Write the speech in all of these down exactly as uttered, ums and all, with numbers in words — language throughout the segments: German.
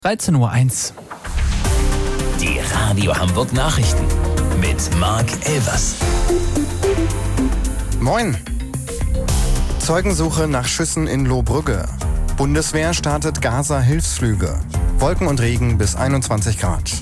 dreizehn Uhr eins. Die Radio Hamburg Nachrichten mit Marc Elvers. Moin. Zeugensuche nach Schüssen in Lohbrügge. Bundeswehr startet Gaza-Hilfsflüge. Wolken und Regen bis einundzwanzig Grad.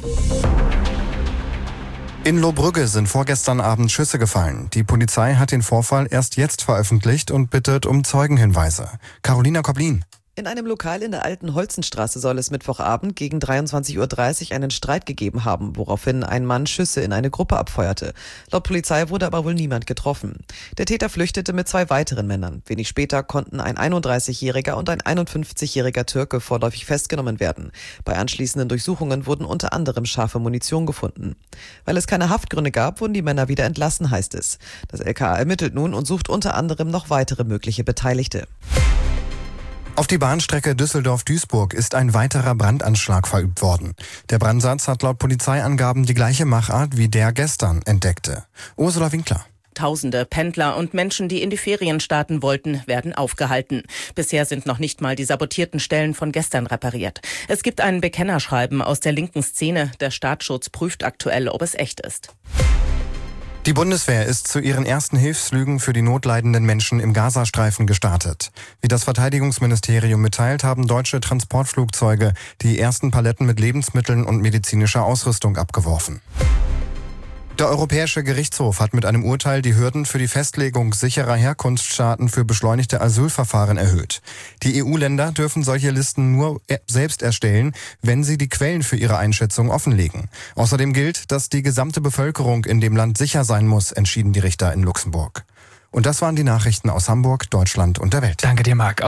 In Lohbrügge sind vorgestern Abend Schüsse gefallen. Die Polizei hat den Vorfall erst jetzt veröffentlicht und bittet um Zeugenhinweise. Carolina Koblin. In einem Lokal in der Alten Holzenstraße soll es Mittwochabend gegen dreiundzwanzig Uhr dreißig einen Streit gegeben haben, woraufhin ein Mann Schüsse in eine Gruppe abfeuerte. Laut Polizei wurde aber wohl niemand getroffen. Der Täter flüchtete mit zwei weiteren Männern. Wenig später konnten ein einunddreißigjähriger und ein einundfünfzigjähriger Türke vorläufig festgenommen werden. Bei anschließenden Durchsuchungen wurden unter anderem scharfe Munition gefunden. Weil es keine Haftgründe gab, wurden die Männer wieder entlassen, heißt es. Das L K A ermittelt nun und sucht unter anderem noch weitere mögliche Beteiligte. Auf die Bahnstrecke Düsseldorf-Duisburg ist ein weiterer Brandanschlag verübt worden. Der Brandsatz hat laut Polizeiangaben die gleiche Machart wie der gestern entdeckte. Ursula Winkler. Tausende Pendler und Menschen, die in die Ferien starten wollten, werden aufgehalten. Bisher sind noch nicht mal die sabotierten Stellen von gestern repariert. Es gibt ein Bekennerschreiben aus der linken Szene. Der Staatsschutz prüft aktuell, ob es echt ist. Die Bundeswehr ist zu ihren ersten Hilfsflügen für die notleidenden Menschen im Gazastreifen gestartet. Wie das Verteidigungsministerium mitteilt, haben deutsche Transportflugzeuge die ersten Paletten mit Lebensmitteln und medizinischer Ausrüstung abgeworfen. Der Europäische Gerichtshof hat mit einem Urteil die Hürden für die Festlegung sicherer Herkunftsstaaten für beschleunigte Asylverfahren erhöht. Die E U-Länder dürfen solche Listen nur selbst erstellen, wenn sie die Quellen für ihre Einschätzung offenlegen. Außerdem gilt, dass die gesamte Bevölkerung in dem Land sicher sein muss, entschieden die Richter in Luxemburg. Und das waren die Nachrichten aus Hamburg, Deutschland und der Welt. Danke dir, Marc.